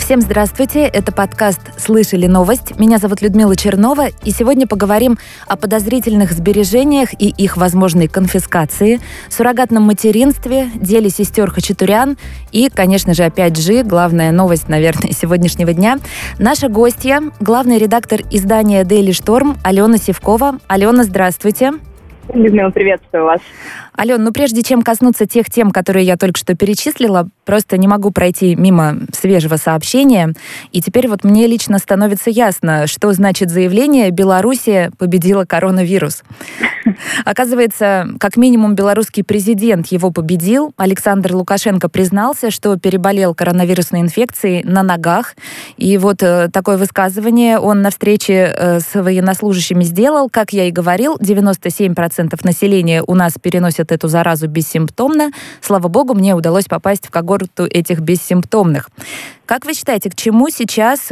Всем здравствуйте, это подкаст «Слышали новость?». Меня зовут Людмила Чернова, и сегодня поговорим о подозрительных сбережениях и их возможной конфискации, суррогатном материнстве, деле сестер Хачатурян и, конечно же, опять же, главная новость, наверное, сегодняшнего дня. Наша гостья, главный редактор издания Daily Storm Алена Сивкова. Алена, здравствуйте. Людмила, приветствую вас. Ален, прежде чем коснуться тех тем, которые я только что перечислила, просто не могу пройти мимо свежего сообщения. И теперь мне лично становится ясно, что значит заявление «Белоруссия победила коронавирус». Оказывается, как минимум белорусский президент его победил. Александр Лукашенко признался, что переболел коронавирусной инфекцией на ногах. И такое высказывание он на встрече с военнослужащими сделал. Как я и говорил, 97% населения у нас переносят эту заразу бессимптомно. Слава богу, мне удалось попасть в когорту этих бессимптомных. Как вы считаете, почему сейчас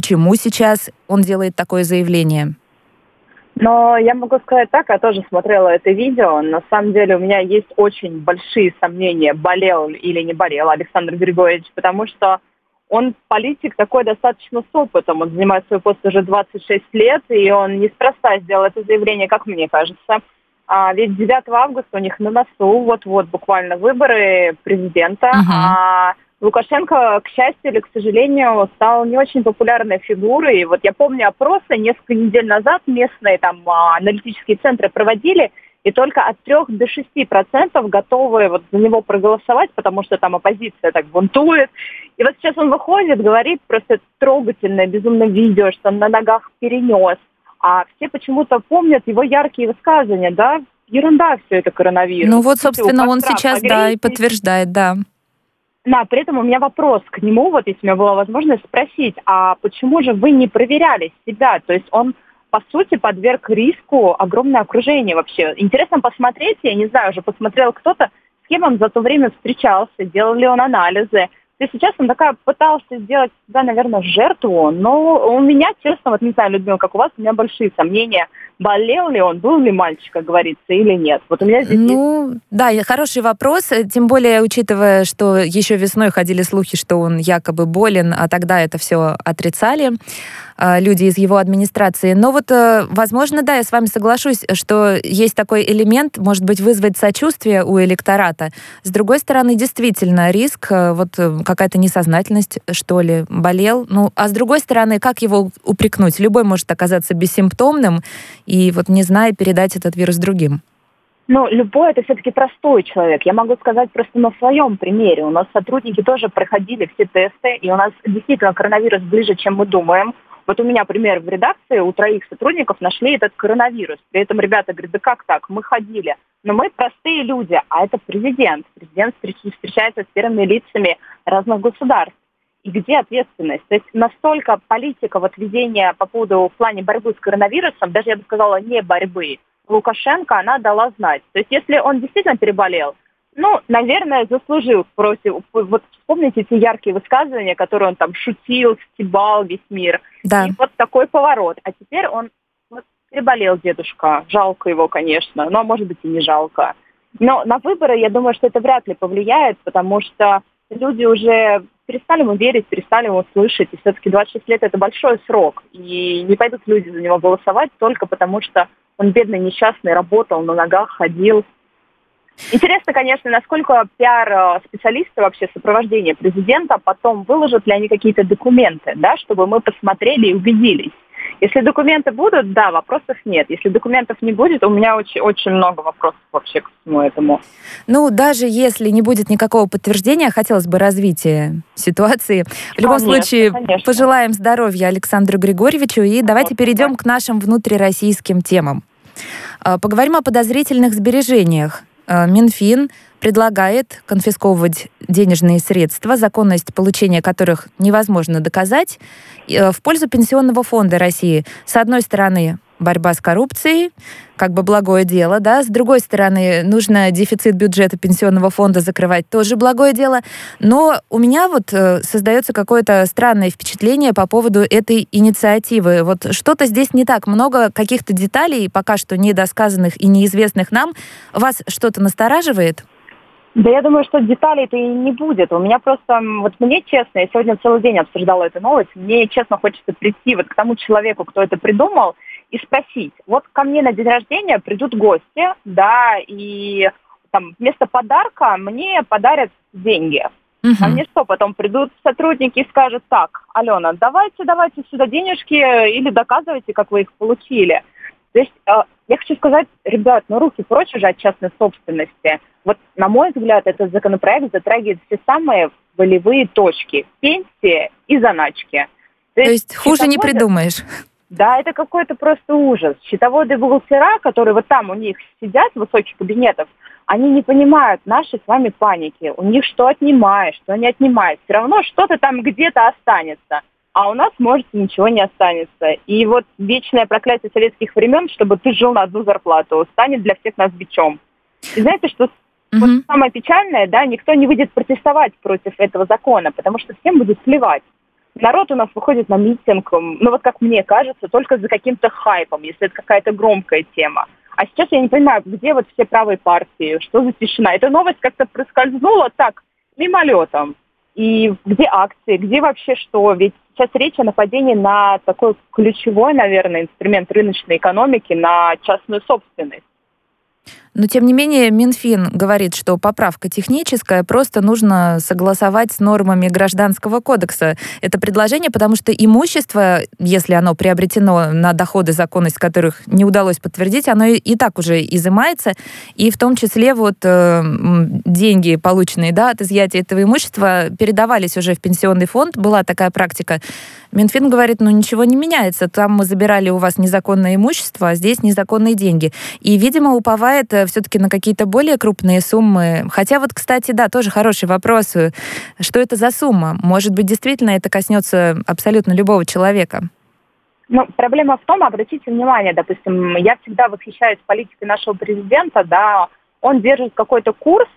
он делает такое заявление? Но я могу сказать так, я тоже смотрела это видео. На самом деле у меня есть очень большие сомнения, болел или не болел Александр Григорьевич, потому что он политик такой достаточно с опытом. Он занимает свой пост уже 26 лет, и он неспроста сделал это заявление, как мне кажется. Ведь 9 августа у них на носу вот-вот буквально выборы президента. А Лукашенко, к счастью или к сожалению, стал не очень популярной фигурой. Я помню опросы несколько недель назад местные аналитические центры проводили, и только от 3 до 6% готовы за него проголосовать, потому что там оппозиция так бунтует. И сейчас он выходит, говорит просто трогательное, безумное видео, что он на ногах перенес. А все почему-то помнят его яркие высказывания, да? Ерунда все это, коронавирус. Собственно, он сейчас, и подтверждает, да. Да, при этом у меня вопрос к нему, если у меня была возможность спросить, а почему же вы не проверяли себя? То есть он, по сути, подверг риску огромное окружение вообще. Интересно посмотреть, я не знаю, уже посмотрел кто-то, с кем он за то время встречался, делал ли он анализы. То есть сейчас он пытался сделать себя, наверное, жертву, но у меня, честно, не знаю, Людмила, как у вас, у меня большие сомнения, болел ли он, был ли мальчик, как говорится, или нет. У меня здесь да, хороший вопрос, тем более, учитывая, что еще весной ходили слухи, что он якобы болен, а тогда это все отрицали люди из его администрации. Но возможно, да, я с вами соглашусь, что есть такой элемент, может быть, вызвать сочувствие у электората. С другой стороны, действительно, риск, какая-то несознательность, что ли, болел. А с другой стороны, как его упрекнуть? Любой может оказаться бессимптомным и, не зная, передать этот вирус другим. Любой — это все-таки простой человек. Я могу сказать просто на своем примере. У нас сотрудники тоже проходили все тесты, и у нас действительно коронавирус ближе, чем мы думаем. У меня пример в редакции, у 3 сотрудников нашли этот коронавирус. При этом ребята говорят, да как так, мы ходили. Но мы простые люди, а это президент. Президент встречается с первыми лицами разных государств. И где ответственность? То есть настолько политика ведения по поводу в плане борьбы с коронавирусом, даже я бы сказала, не борьбы, Лукашенко, она дала знать. То есть если он действительно переболел, наверное, заслужил против. Вспомните эти яркие высказывания, которые он там шутил, стебал весь мир. Да. И такой поворот. А теперь он переболел, дедушка. Жалко его, конечно. А может быть и не жалко. Но на выборы, я думаю, что это вряд ли повлияет, потому что люди уже перестали ему верить, перестали ему слышать. И все-таки 26 лет — это большой срок. И не пойдут люди за него голосовать только потому, что он бедный, несчастный, работал, на ногах ходил. Интересно, конечно, насколько пиар-специалисты вообще сопровождения президента потом выложат ли они какие-то документы, да, чтобы мы посмотрели и убедились. Если документы будут, да, вопросов нет. Если документов не будет, у меня очень, очень много вопросов вообще к всему этому. Даже если не будет никакого подтверждения, хотелось бы развития ситуации. В любом случае, пожелаем здоровья Александру Григорьевичу и давайте перейдем к нашим внутрироссийским темам. Поговорим о подозрительных сбережениях. Минфин предлагает конфисковывать денежные средства, законность получения которых невозможно доказать, в пользу Пенсионного фонда России. С одной стороны, борьба с коррупцией, благое дело, да, с другой стороны, нужно дефицит бюджета Пенсионного фонда закрывать, тоже благое дело. Но у меня создается какое-то странное впечатление по поводу этой инициативы. Что-то здесь не так, много каких-то деталей, пока что недосказанных и неизвестных нам. Вас что-то настораживает? Да я думаю, что деталей-то и не будет. У меня просто, вот мне честно, я сегодня целый день обсуждала эту новость, мне честно хочется прийти вот к тому человеку, кто это придумал, и спросить. Вот ко мне на день рождения придут гости, да, и там вместо подарка мне подарят деньги. А мне что, потом придут сотрудники и скажут: так, Алена, давайте сюда денежки или доказывайте, как вы их получили. То есть я хочу сказать, ребят, руки прочь уже от частной собственности. Вот, на мой взгляд, этот законопроект затрагивает все самые болевые точки: пенсии и заначки. То есть хуже не придумаешь. Да, это какой-то просто ужас. Счетоводы и бухгалтера, которые вот там у них сидят в высоких кабинетах, они не понимают нашей с вами паники. У них что отнимаешь, что не отнимаешь. Все равно что-то там где-то останется. А у нас, может, ничего не останется. И вот вечное проклятие советских времен, чтобы ты жил на одну зарплату, станет для всех нас бичом. И знаете, что вот самое печальное, да, никто не выйдет протестовать против этого закона, потому что всем будет плевать. Народ у нас выходит на митинг, вот как мне кажется, только за каким-то хайпом, если это какая-то громкая тема. А сейчас я не понимаю, где вот все правые партии, что за тишина. Эта новость как-то проскользнула так, мимолетом. И где акции, где вообще что? Ведь сейчас речь о нападении на такой ключевой, наверное, инструмент рыночной экономики, на частную собственность. Но, тем не менее, Минфин говорит, что поправка техническая, просто нужно согласовать с нормами Гражданского кодекса. Это предложение, потому что имущество, если оно приобретено на доходы, законность которых не удалось подтвердить, оно и так уже изымается. И в том числе деньги, полученные от изъятия этого имущества, передавались уже в пенсионный фонд. Была такая практика. Минфин говорит, ничего не меняется. Там мы забирали у вас незаконное имущество, а здесь незаконные деньги. И, видимо, уповает все-таки на какие-то более крупные суммы. Хотя кстати, тоже хороший вопрос. Что это за сумма? Может быть, действительно это коснется абсолютно любого человека? Проблема в том, обратите внимание, допустим, я всегда восхищаюсь политикой нашего президента, он держит какой-то курс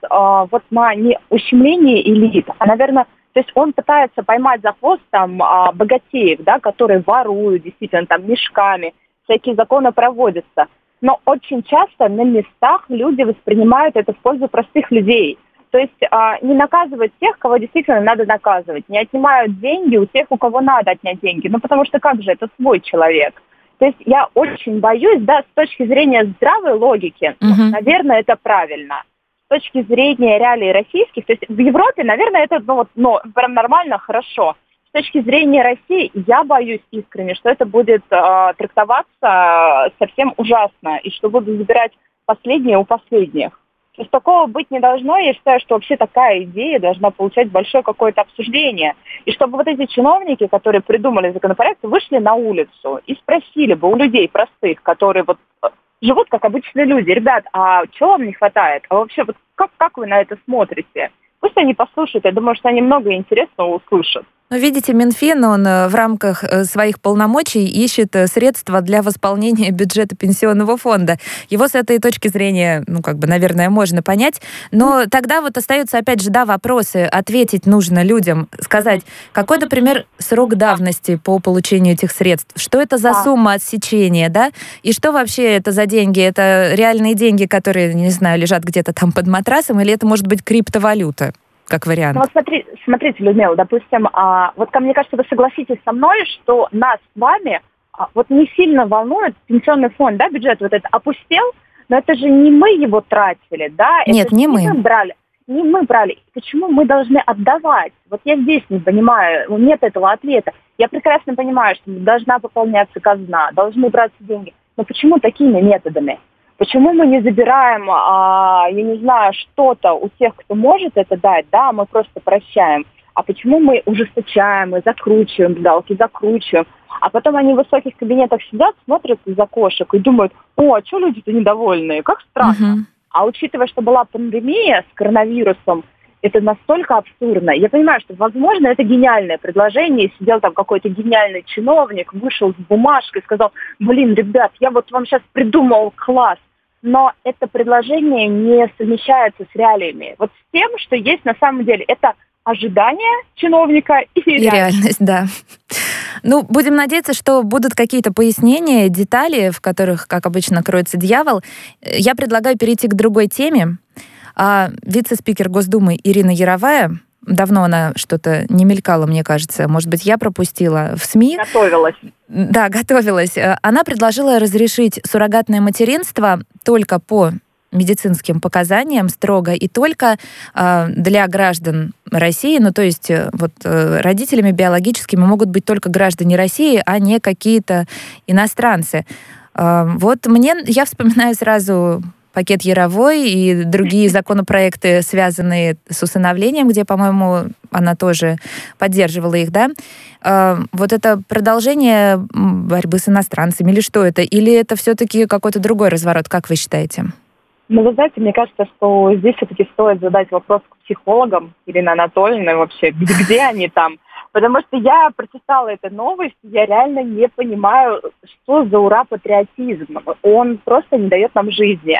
на не ущемление элит, а, наверное, то есть он пытается поймать за хвост богатеев, которые воруют действительно мешками, всякие законы проводятся. Но очень часто на местах люди воспринимают это в пользу простых людей. То есть не наказывать тех, кого действительно надо наказывать, не отнимают деньги у тех, у кого надо отнять деньги. Потому что как же, это свой человек. То есть я очень боюсь, с точки зрения здравой логики, наверное, это правильно. С точки зрения реалий российских, то есть в Европе, наверное, это прям нормально, хорошо. С точки зрения России, я боюсь искренне, что это будет трактоваться совсем ужасно, и что будут забирать последнее у последних. То есть такого быть не должно. Я считаю, что вообще такая идея должна получать большое какое-то обсуждение. И чтобы эти чиновники, которые придумали законопроект, вышли на улицу и спросили бы у людей простых, которые живут как обычные люди: ребят, а чего вам не хватает? А вообще, как вы на это смотрите? Пусть они послушают, я думаю, что они много интересного услышат. Видите, Минфин, он в рамках своих полномочий ищет средства для восполнения бюджета пенсионного фонда. Его с этой точки зрения, наверное, можно понять. Но тогда остаются, опять же, вопросы. Ответить нужно людям, сказать, какой, например, срок давности по получению этих средств, что это за сумма отсечения, и что вообще это за деньги? Это реальные деньги, которые, не знаю, лежат где-то там под матрасом, или это может быть криптовалюта? Как вариант. Смотрите, Людмила, допустим, мне кажется, вы согласитесь со мной, что нас с вами не сильно волнует пенсионный фонд, бюджет этот опустел, но это же не мы его тратили, Нет, это не мы. Не мы брали. Почему мы должны отдавать? Я здесь не понимаю, нет этого ответа. Я прекрасно понимаю, что должна пополняться казна, должны браться деньги, но почему такими методами? Почему мы не забираем, что-то у тех, кто может это дать, мы просто прощаем. А почему мы ужесточаем, мы закручиваем закручиваем, а потом они в высоких кабинетах сидят, смотрят из окошек и думают: а что люди-то недовольные, как странно. А учитывая, что была пандемия с коронавирусом, это настолько абсурдно. Я понимаю, что, возможно, это гениальное предложение. Сидел там какой-то гениальный чиновник, вышел с бумажкой и сказал: ребят, я вам сейчас придумал класс. Но это предложение не совмещается с реалиями. С тем, что есть на самом деле. Это ожидание чиновника и реальность. Да. Будем надеяться, что будут какие-то пояснения, детали, в которых, как обычно, кроется дьявол. Я предлагаю перейти к другой теме. А вице-спикер Госдумы Ирина Яровая, давно она что-то не мелькала, мне кажется, может быть, я пропустила в СМИ. Готовилась. Да, готовилась. Она предложила разрешить суррогатное материнство только по медицинским показаниям строго и только для граждан России, ну то есть родителями биологическими могут быть только граждане России, а не какие-то иностранцы. Я вспоминаю сразу пакет Яровой и другие законопроекты, связанные с усыновлением, где, по-моему, она тоже поддерживала их, да? Это продолжение борьбы с иностранцами или что это? Или это все-таки какой-то другой разворот, как вы считаете? Вы знаете, мне кажется, что здесь все-таки стоит задать вопрос к психологам, Ирине Анатольевне вообще, где они там. Потому что я прочитала эту новость, я реально не понимаю, что за ура-патриотизм. Он просто не дает нам жизни.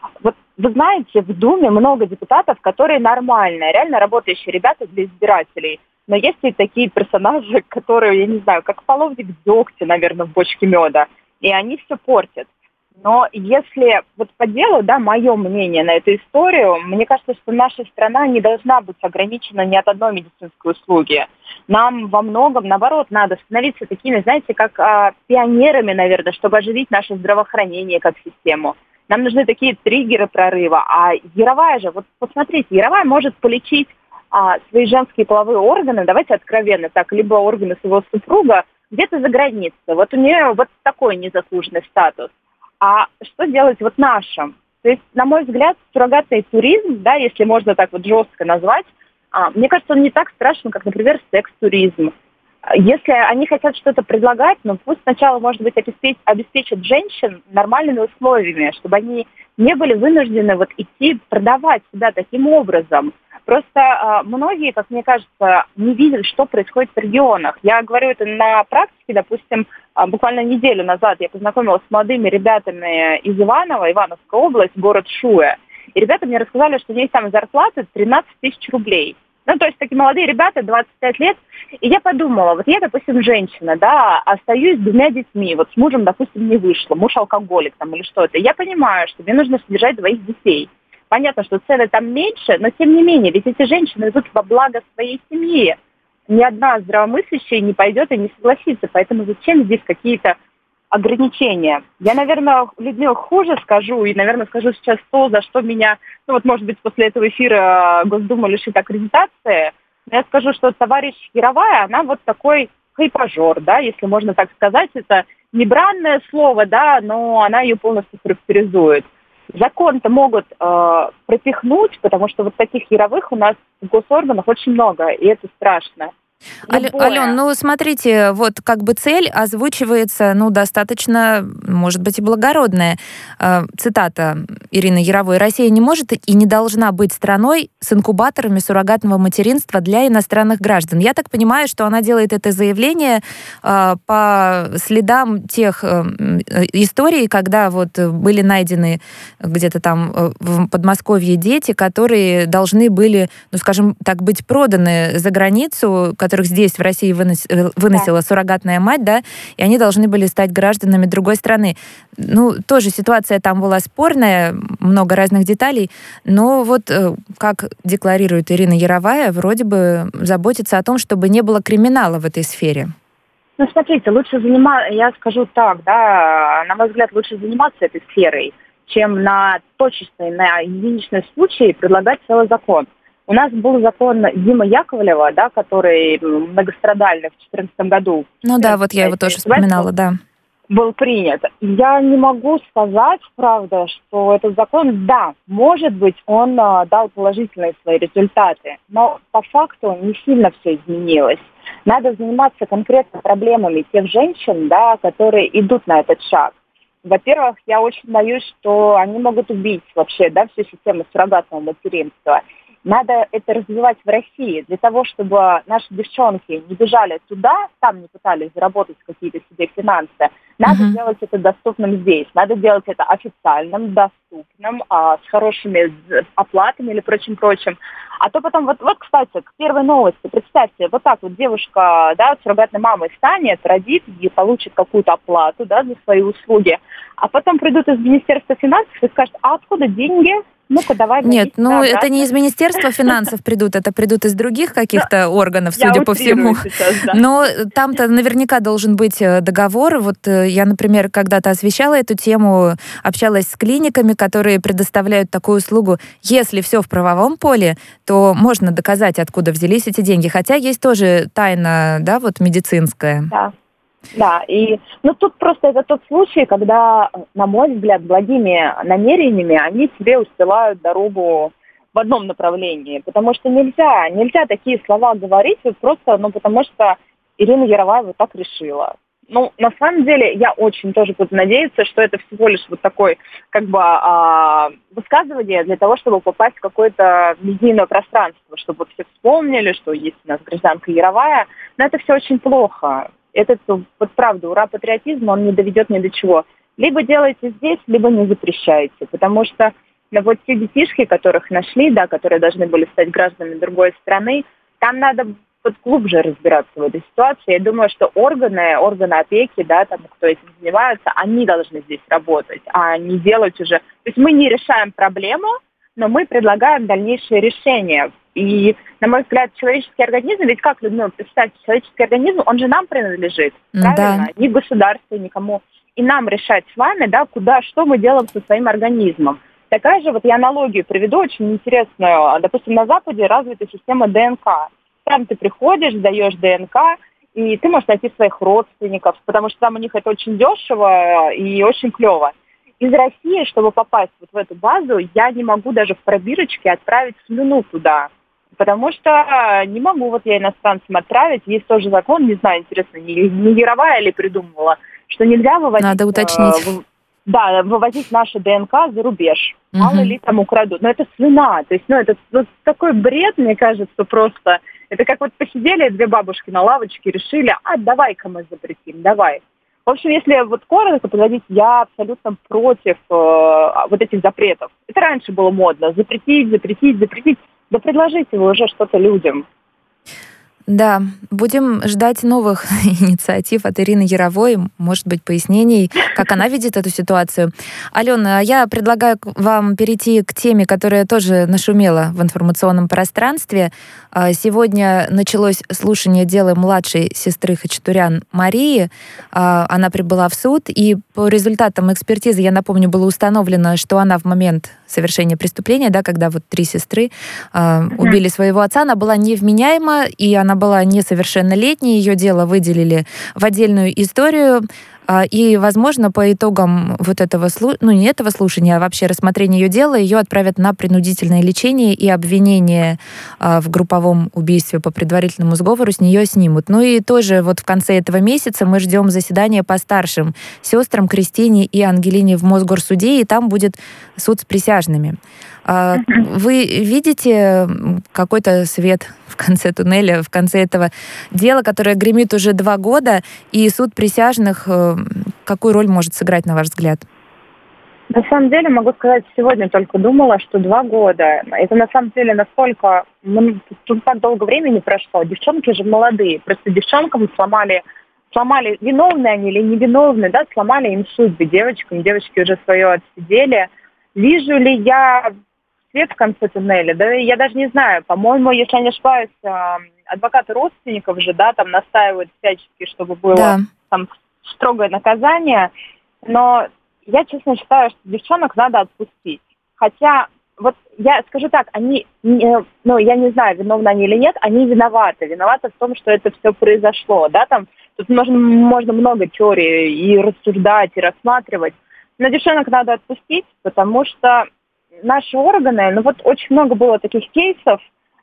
Вы знаете, в Думе много депутатов, которые нормальные, реально работающие ребята для избирателей. Но есть и такие персонажи, которые, я не знаю, как половник дегтя, наверное, в бочке меда. И они все портят. Но если по делу, мое мнение на эту историю, мне кажется, что наша страна не должна быть ограничена ни от одной медицинской услуги. Нам во многом, наоборот, надо становиться такими, знаете, как пионерами, наверное, чтобы оживить наше здравоохранение как систему. Нам нужны такие триггеры прорыва. А Яровая же, посмотрите, Яровая может полечить свои женские половые органы, давайте откровенно так, либо органы своего супруга где-то за границей. У нее такой незаслуженный статус. А что делать нашим? То есть, на мой взгляд, суррогатный туризм, если можно так жестко назвать, мне кажется, он не так страшен, как, например, секс-туризм. Если они хотят что-то предлагать, пусть сначала, может быть, обеспечат женщин нормальными условиями, чтобы они не были вынуждены идти продавать себя таким образом. Просто многие, как мне кажется, не видят, что происходит в регионах. Я говорю это на практике, допустим, буквально неделю назад я познакомилась с молодыми ребятами из Ивановская область, город Шуя. И ребята мне рассказали, что у них там зарплата 13 тысяч рублей. То есть такие молодые ребята, 25 лет. И я подумала, я, допустим, женщина, остаюсь с 2 детьми, с мужем, допустим, не вышло, муж алкоголик или что-то. Я понимаю, что мне нужно содержать 2 детей. Понятно, что цены там меньше, но тем не менее, ведь эти женщины идут во благо своей семьи. Ни одна здравомыслящая не пойдет и не согласится. Поэтому зачем здесь какие-то ограничения? Я, наверное, Людмила, хуже скажу, и, наверное, скажу сейчас то, за что меня, может быть, после этого эфира Госдума лишит аккредитации. Но я скажу, что товарищ Яровая, она такой хайпажор, если можно так сказать. Это не бранное слово, но она ее полностью характеризует. Закон-то могут пропихнуть, потому что таких Яровых у нас в госорганах очень много, и это страшно. Ален, смотрите, цель озвучивается, достаточно, может быть, и благородная. Цитата Ирины Яровой. «Россия не может и не должна быть страной с инкубаторами суррогатного материнства для иностранных граждан». Я так понимаю, что она делает это заявление по следам тех историй, когда были найдены где-то там в Подмосковье дети, которые должны были, скажем так, быть проданы за границу, которых здесь, в России, выносила суррогатная мать, и они должны были стать гражданами другой страны. Тоже ситуация там была спорная, много разных деталей, но как декларирует Ирина Яровая, вроде бы заботится о том, чтобы не было криминала в этой сфере. Смотрите, я скажу так, на мой взгляд, лучше заниматься этой сферой, чем на точечные, на единичные случаи предлагать целый закон. У нас был закон Димы Яковлева, который многострадальный в 2014 году. Я его тоже вспоминала, был принят. Я не могу сказать, правда, что этот закон, может быть, он дал положительные свои результаты, но по факту не сильно все изменилось. Надо заниматься конкретно проблемами тех женщин, которые идут на этот шаг. Во-первых, я очень боюсь, что они могут убить вообще, всю систему суррогатного материнства. Надо это развивать в России для того, чтобы наши девчонки не бежали туда, там не пытались заработать какие-то себе финансы. Надо делать это доступным здесь. Надо делать это официальным, доступным, с хорошими оплатами или прочим-прочим. А то потом, кстати, к первой новости, представьте, девушка, суррогатной мамой станет, родит и получит какую-то оплату, за свои услуги. А потом придут из Министерства финансов и скажут, а откуда деньги? Ну-ка, давай. Нет, это не из Министерства финансов придут, это придут из других каких-то органов, судя по всему. Сейчас, да. Но там-то наверняка должен быть договор. Вот я, например, когда-то освещала эту тему, общалась с клиниками, которые предоставляют такую услугу. Если все в правовом поле, то можно доказать, откуда взялись эти деньги. Хотя есть тоже тайна, да, вот медицинская. Да, и тут просто это тот случай, когда, на мой взгляд, благими намерениями они себе устилают дорогу в одном направлении, потому что нельзя такие слова говорить вот просто, потому что Ирина Яровая вот так решила. На самом деле, я очень тоже буду надеяться, что это всего лишь вот такое, высказывание для того, чтобы попасть в какое-то медийное пространство, чтобы все вспомнили, что есть у нас гражданка Яровая, но это все очень плохо. Этот, вот правда, ура-патриотизм, он не доведет ни до чего. Либо делайте здесь, либо не запрещайте. Потому что вот те детишки, которых нашли, да, которые должны были стать гражданами другой страны, там надо глубже разбираться в этой ситуации. Я думаю, что органы опеки, да, там, кто этим занимается, они должны здесь работать, а не делать уже... То есть мы не решаем проблему, но мы предлагаем дальнейшие решения. И, на мой взгляд, человеческий организм, ведь как, Людмила, представьте, человеческий организм, он же нам принадлежит, правильно? Ни государству, никому. И нам решать с вами, да, что мы делаем со своим организмом. Такая же, я аналогию приведу, очень интересную. Допустим, на Западе развита система ДНК. Там ты приходишь, сдаешь ДНК, и ты можешь найти своих родственников, потому что там у них это очень дешево и очень клево. Из России, чтобы попасть вот в эту базу, я не могу даже в пробирочке отправить слюну туда. Потому что не могу я иностранцам отправить. Есть тоже закон, не знаю, интересно, не Яровая ли придумывала, что нельзя вывозить... Надо уточнить. Вывозить наши ДНК за рубеж. Мало ли там украдут. Но это слюна. То есть, это такой бред, мне кажется, просто. Это как посидели две бабушки на лавочке, решили, давай-ка мы запретим, давай. В общем, если коротко подводить, я абсолютно против этих запретов. Это раньше было модно. Запретить. Да предложите вы уже что-то людям. Да, будем ждать новых инициатив от Ирины Яровой, может быть, пояснений, как она видит эту ситуацию. Алена, я предлагаю вам перейти к теме, которая тоже нашумела в информационном пространстве. Сегодня началось слушание дела младшей сестры Хачатурян Марии. Она прибыла в суд, и по результатам экспертизы, я напомню, было установлено, что она в момент совершения преступления, да, когда 3 сестры убили своего отца, она была невменяема, и она была несовершеннолетней, ее дело выделили в отдельную историю, и, возможно, по итогам этого не этого слушания, а вообще рассмотрения ее дела, ее отправят на принудительное лечение, и обвинение в групповом убийстве по предварительному сговору с нее снимут. И тоже в конце этого месяца мы ждем заседания по старшим сестрам Кристине и Ангелине в Мосгорсуде, и там будет суд с присяжными. Вы видите какой-то свет в конце туннеля, в конце этого дела, которое гремит уже 2 года, и суд присяжных какую роль может сыграть, на ваш взгляд? На самом деле, могу сказать, сегодня только думала, что 2 года. Это на самом деле насколько... Тут так долго времени прошло. Девчонки же молодые. Просто девчонкам сломали, виновны они или невиновны, да, сломали им судьбы девочкам. Девочки уже свое отсидели. Вижу ли я свет в конце туннеля? Да я даже не знаю. По-моему, если я не ошибаюсь, адвокаты родственников же, да, там настаивают всячески, чтобы было там строгое наказание. Но я, честно, считаю, что девчонок надо отпустить. Хотя, я скажу так, они, я не знаю, виновны они или нет, они виноваты. Виноваты в том, что это все произошло, да, там, тут можно много теорий и рассуждать, и рассматривать. Но девчонок надо отпустить, потому что наши органы, очень много было таких кейсов,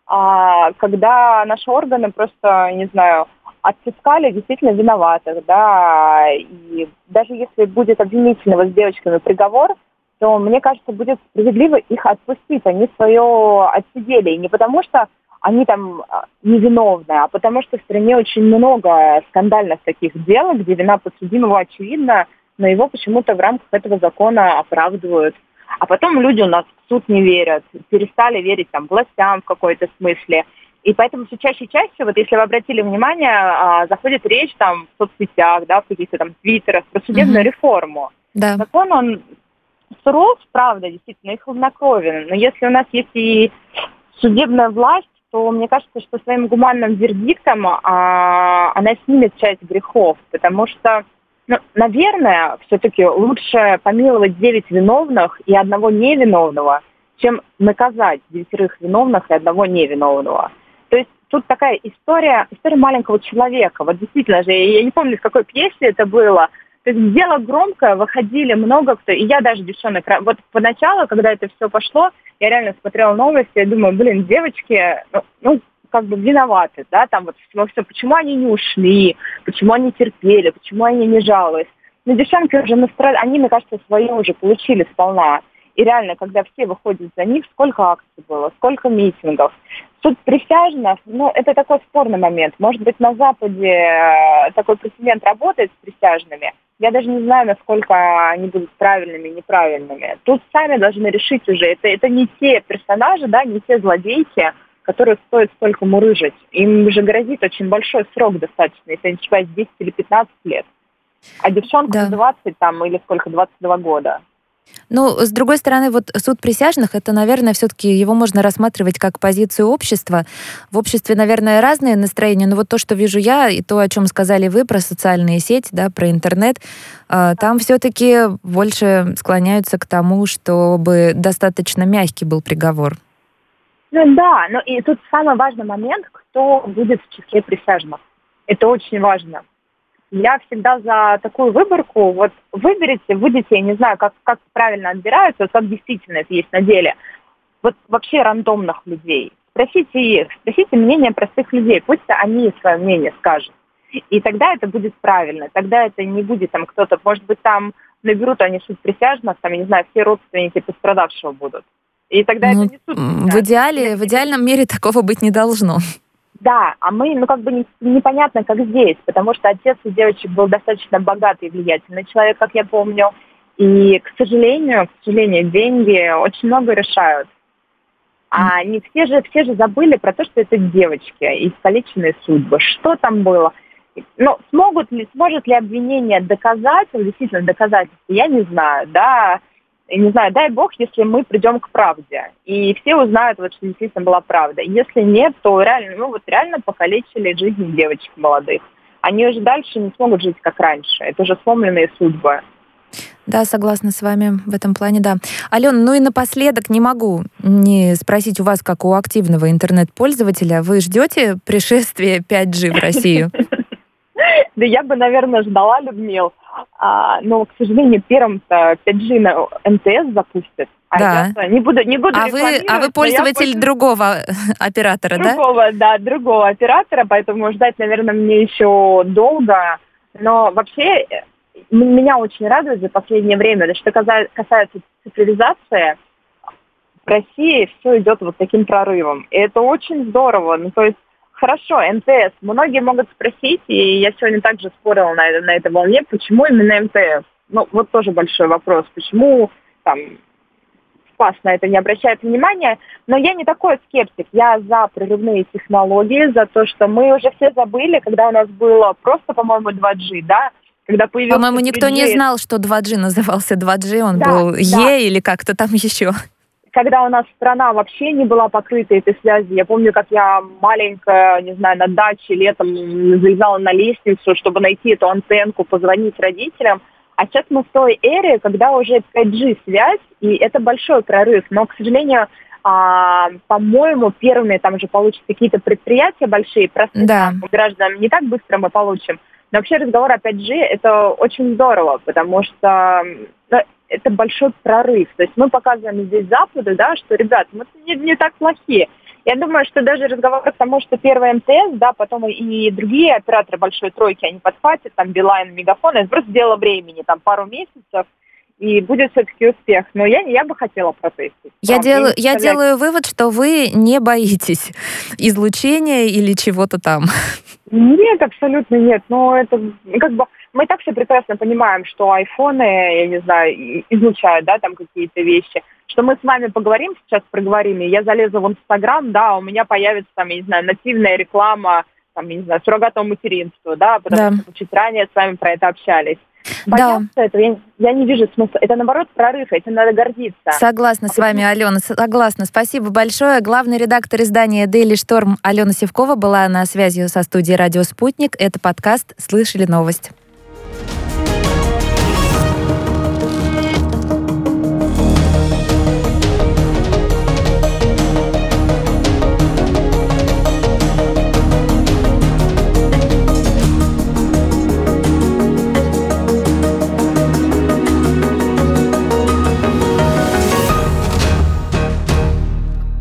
когда наши органы просто, не знаю, отпускали действительно виноватых, да, и даже если будет обвинительного с девочками приговор, то, мне кажется, будет справедливо их отпустить, они свое отсидели, и не потому что они там невиновны, а потому что в стране очень много скандальных таких дел, где вина подсудимого очевидна, но его почему-то в рамках этого закона оправдывают. А потом люди у нас в суд не верят, перестали верить там властям в какой-то смысле. И поэтому все чаще и чаще, если вы обратили внимание, заходит речь там в соцсетях, да, в каких-то там твиттерах про судебную реформу. Да. Закон, он суров, правда, действительно, и хладнокровен. Но если у нас есть и судебная власть, то мне кажется, что своим гуманным вердиктом она снимет часть грехов, потому что, наверное, все-таки лучше помиловать 9 виновных и одного невиновного, чем наказать 9 виновных и одного невиновного. То есть тут такая история маленького человека. Вот действительно же, я не помню, в какой пьесе это было. То есть дело громкое, выходили много кто, и я даже, девчонок, вот поначалу, когда это все пошло, я реально смотрела новости, я думаю, девочки, как бы виноваты, да, там вот все, почему они не ушли, почему они терпели, почему они не жаловались. Но девчонки уже они, мне кажется, свое уже получили сполна. И реально, когда все выходят за них, сколько акций было, сколько митингов. Суд присяжных, это такой спорный момент. Может быть, на Западе такой прецедент работает с присяжными. Я даже не знаю, насколько они будут правильными, неправильными. Тут сами должны решить уже. Это не те персонажи, да, не те злодейки, которые стоит столько мурыжить. Им же грозит очень большой срок достаточно, если не ошибаюсь, 10 или 15 лет. А девчонка 20 там, или сколько, 22 года. С другой стороны, вот суд присяжных, это, наверное, все-таки его можно рассматривать как позицию общества. В обществе, наверное, разные настроения, но вот то, что вижу я, и то, о чем сказали вы про социальные сети, да, про интернет, там все-таки больше склоняются к тому, чтобы достаточно мягкий был приговор. Да, но и тут самый важный момент, кто будет в числе присяжных. Это очень важно. Я всегда за такую выборку. Вот выберите, выйдите, я не знаю, как правильно отбираются, как действительно это есть на деле. Вот вообще рандомных людей. Спросите их, спросите мнение простых людей. Пусть они свое мнение скажут. И тогда это будет правильно. Тогда это не будет там кто-то, может быть, там наберут они суд присяжных, там, я не знаю, все родственники пострадавшего будут. И тогда это не суд присяжных. В идеальном мире такого быть не должно. Да, а мы, непонятно, как здесь, потому что отец у девочек был достаточно богатый и влиятельный человек, как я помню, и, к сожалению, деньги очень много решают. А не все же забыли про то, что это девочки и искалеченные судьбы. Что там было? Сможет ли обвинение доказать, действительно доказательства, я не знаю, да. Не знаю, дай бог, если мы придем к правде, и все узнают, что действительно была правда. Если нет, то реально покалечили жизнь девочек молодых. Они уже дальше не смогут жить, как раньше. Это уже сломленные судьбы. Да, согласна с вами в этом плане, да. Алена, и напоследок не могу не спросить у вас, как у активного интернет-пользователя, вы ждете пришествия 5G в Россию? Да я бы, наверное, ждала, Людмил. Но, к сожалению, первым-то 5G на МТС запустят. Да. Я не буду рекламировать. А вы пользователь другого оператора, да? Другого оператора, поэтому ждать, наверное, мне еще долго. Но вообще меня очень радует за последнее время, что касается цифровизации, в России все идет вот таким прорывом. И это очень здорово. То есть хорошо, МТС. Многие могут спросить, и я сегодня также спорила на этой волне, почему именно МТС? Вот тоже большой вопрос. Почему там СПАС на это не обращает внимания? Но я не такой скептик. Я за прорывные технологии, за то, что мы уже все забыли, когда у нас было просто, по-моему, 2G, да? Когда появился По-моему, никто 3G. Не знал, что 2G назывался 2G, он был Е или как-то там еще. Когда у нас страна вообще не была покрыта этой связью. Я помню, как я маленькая, не знаю, на даче летом залезала на лестницу, чтобы найти эту антенку, позвонить родителям. А сейчас мы в той эре, когда уже 5G-связь, и это большой прорыв. Но, к сожалению, по-моему, первыми там же получат какие-то предприятия большие, простым гражданам не так быстро мы получим. Но вообще разговор о 5G – это очень здорово, потому что это большой прорыв. То есть мы показываем здесь Западу, да, что, ребят, мы не так плохие. Я думаю, что даже разговор к тому, что первый МТС, да, потом и другие операторы большой тройки, они подхватят, там, Билайн, Мегафон, это просто дело времени, там, пару месяцев, и будет все-таки успех. Но я бы хотела протестить. Я делаю вывод, что вы не боитесь излучения или чего-то там. Нет, абсолютно нет. Но это мы и так все прекрасно понимаем, что айфоны, я не знаю, излучают, да, там какие-то вещи. Что мы с вами поговорим сейчас, проговорим, и я залезу в Инстаграм, да, у меня появится там, я не знаю, нативная реклама, там, я не знаю, суррогатного материнства, да, потому что мы чуть ранее с вами про это общались. Бояться этого я не вижу смысла. Это, наоборот, прорыв, этим надо гордиться. Согласна с вами, Алена, согласна. Спасибо большое. Главный редактор издания Daily Storm Алена Сивкова была на связи со студией «Радио Спутник». Это подкаст «Слышали новость».